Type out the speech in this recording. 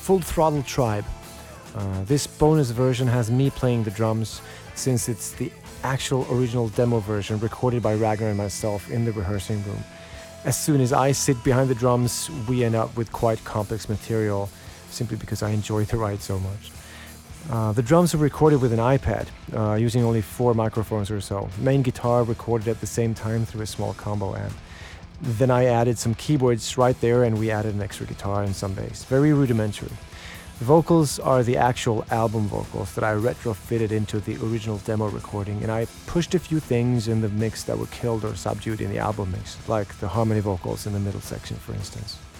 Full Throttle Tribe. This bonus version has me playing the drums, since it's the actual original demo version recorded by Ragnar and myself in the rehearsing room. As soon as I sit behind the drums, we end up with quite complex material, simply because I enjoy the ride so much. The drums are recorded with an iPad, using only 4 microphones or so. Main guitar recorded at the same time through a small combo amp. Then I added some keyboards right there, and we added an extra guitar and some bass. Very rudimentary. The vocals are the actual album vocals that I retrofitted into the original demo recording, and I pushed a few things in the mix that were killed or subdued in the album mix, like the harmony vocals in the middle section, for instance.